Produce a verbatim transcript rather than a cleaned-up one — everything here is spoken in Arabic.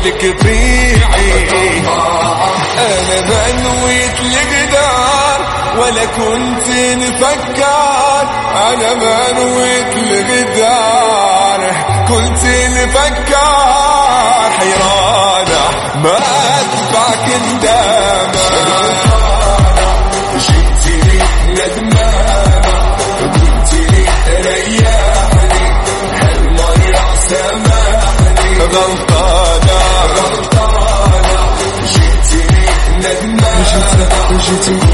لك بيعي. انا بنويت القدار ولا كنت نفكر، انا بنويت القدار كنت نفكر. حيرانة ما اتبعك ندامة، جيتي ندمانة قلتي ريحني هالمرة سامحني. غلطانة غلطانة جيتي ندمانة جيتي